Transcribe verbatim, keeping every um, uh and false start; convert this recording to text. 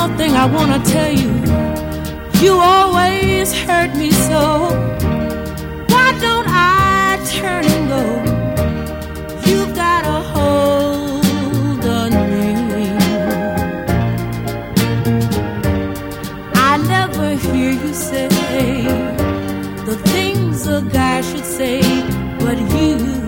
one thing I wanna tell you. You always hurt me so. Why don't I turn and go? You've got a hold on me. I never hear you say the things a guy should say, but you